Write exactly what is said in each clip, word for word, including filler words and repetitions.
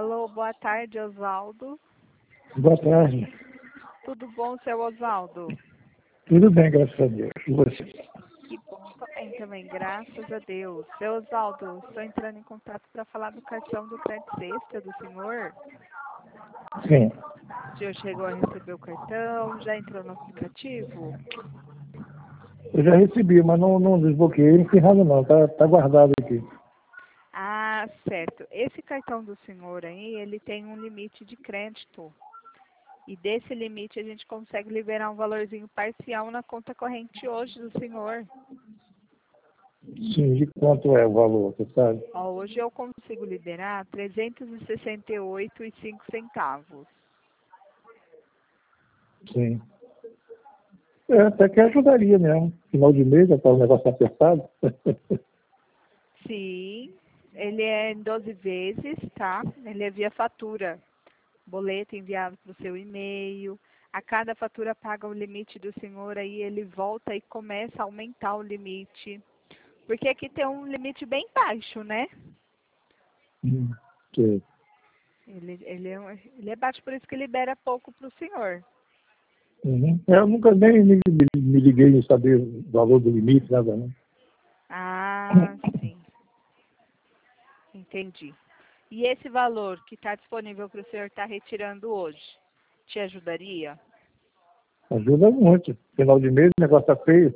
Alô, boa tarde, Oswaldo. Boa tarde. Tudo bom, seu Oswaldo? Tudo bem, graças a Deus. E você? Que bom também, também, graças a Deus. Seu Oswaldo, estou entrando em contato para falar do cartão do crédito extra do senhor. Sim. O senhor chegou a receber o cartão, já entrou no aplicativo? Eu já recebi, mas não, não desbloqueei, não fiz nada não, tá, tá guardado aqui. Ah, certo. Esse cartão do senhor aí, ele tem um limite de crédito. E desse limite a gente consegue liberar um valorzinho parcial na conta corrente hoje do senhor. Sim, de quanto é o valor, você sabe? Ó, hoje eu consigo liberar trezentos e sessenta e oito reais e cinco centavos. Sim. É, até que ajudaria mesmo. Final de mês, já tá o negócio apertado. Sim, ele é em doze vezes, tá? Ele é via fatura. Boleto enviado para o seu e-mail. A cada fatura paga o limite do senhor, aí ele volta e começa a aumentar o limite. Porque aqui tem um limite bem baixo, né? Hum, sei. Ele, ele, é, um- ele é baixo, por isso que libera pouco para o senhor. Uhum. Eu nunca nem me, me, me liguei em saber o valor do limite, nada, né? Ah, sim. Entendi. E esse valor que está disponível para o senhor estar retirando hoje, te ajudaria? Ajuda muito. Final de mês, o negócio tá feio.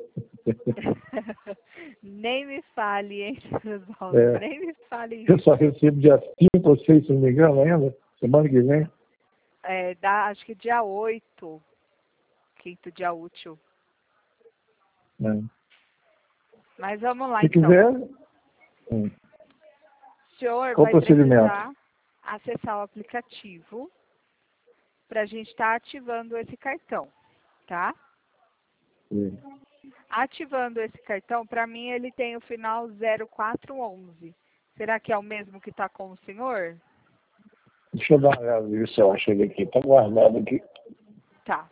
Nem me fale, hein, Oswaldo? É, Nem me fale eu isso. só recebo dia cinco ou seis, se não me engano, ainda. Semana que vem. É, dá, acho que dia oito, quinto dia útil. Né? Mas vamos lá, Se então. quiser, hum, O senhor qual o vai procedimento? precisar acessar o aplicativo para a gente estar ativando esse cartão, tá? Sim. Ativando esse cartão, para mim ele tem o final zero quatro onze. Será que é o mesmo que está com o senhor? Deixa eu dar uma olhada, ver se eu acho ele aqui. Tá guardado aqui. Tá.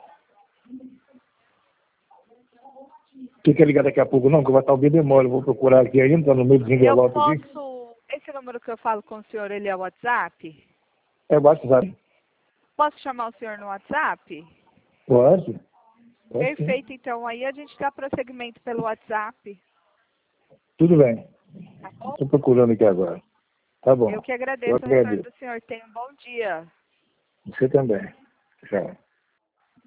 Você quer ligar daqui a pouco não? Que vai estar o bem demora. Eu vou procurar aqui ainda, tá no meio dos Eu envelopes aqui. posso... Esse número que eu falo com o senhor, ele é o WhatsApp? É WhatsApp. Posso chamar o senhor no WhatsApp? Pode? Pode sim. Perfeito, então. Aí a gente dá prosseguimento pelo WhatsApp. Tudo bem. Tá bom? Estou procurando aqui agora. Tá bom. Eu que Eu agradeço o retorno agradeço. do senhor. Tenha um bom dia. Você também. Tchau.